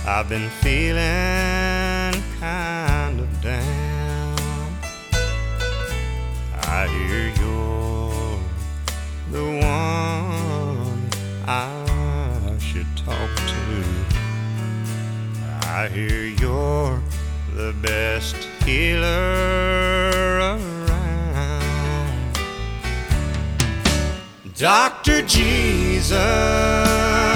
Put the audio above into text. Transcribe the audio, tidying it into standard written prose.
I've been feeling kind of down. I hear you're the one I should talk to. I hear you're the best healer around. Dr. Jesus,